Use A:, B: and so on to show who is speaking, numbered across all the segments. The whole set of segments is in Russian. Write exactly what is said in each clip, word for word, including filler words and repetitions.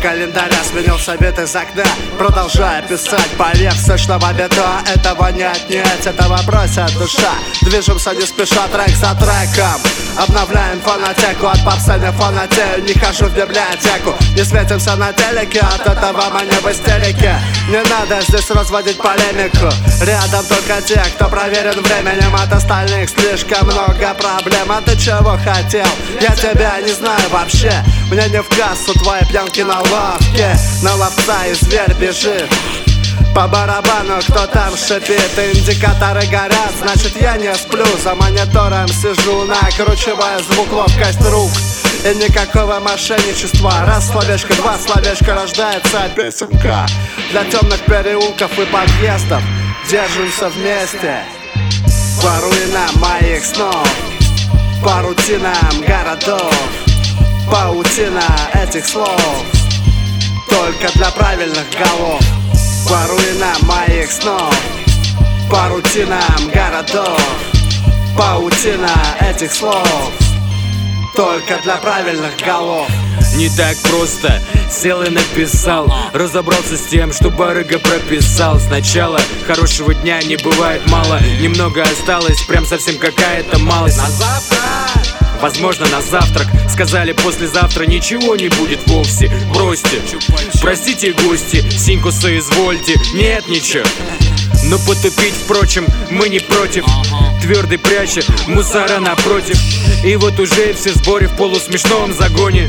A: календаря сменил совет из окна, продолжая писать поверх сочного бетона. Этого не отнять, этого бросит душа. Движемся не спеша, трек за треком. Обновляем фонотеку, от попса не фанатею. Не хожу в библиотеку, не светимся на телеке. От этого мы не в истерике. Не надо здесь разводить полемику. Рядом только те, кто проверен временем. От остальных слишком много проблем. А ты чего хотел? Я тебя не знаю вообще. Мне не в кассу твои пьянки на лавке. На ловца и зверь бежит. По барабану кто там шипит. Индикаторы горят, значит я не сплю. За монитором сижу, накручивая звук, ловкость рук. И никакого мошенничества. Раз словечко, два словечка, рождается песенка. Для темных переулков и подъездов держимся вместе. По руинам моих снов, по рутинам городов, паутина этих слов только для правильных голов. По руинам моих снов, по рутинам городов, паутина этих слов только для правильных голов.
B: Не так просто сел и написал, разобрался с тем, что барыга прописал. Сначала хорошего дня не бывает мало. Немного осталось, прям совсем какая-то малость.
A: На завтра!
B: Возможно, на завтрак. Сказали, послезавтра ничего не будет вовсе. Бросьте, простите, гости, синьку соизвольте. Нет, ничего. Но потупить, впрочем, мы не против. Твердый пряча мусора напротив. И вот уже все в сборе в полусмешном загоне.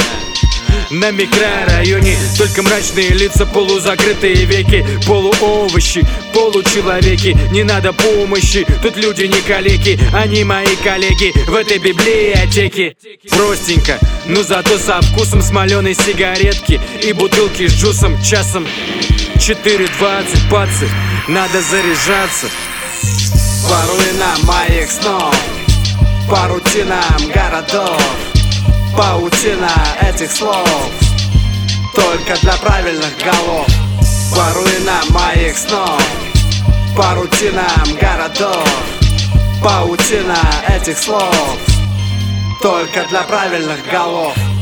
B: На микрорайоне только мрачные лица, полузакрытые веки, полуовощи, получеловеки. Не надо помощи, тут люди не калеки. Они мои коллеги в этой библиотеке. Простенько, но зато со вкусом смоленой сигаретки и бутылки с джусом часом. Четыре двадцать, пацы, надо заряжаться.
A: По руинам моих снов, по рутинам городов, паутина этих слов только для правильных голов. По руинам моих снов, по рутинам городов, паутина этих слов только для правильных голов.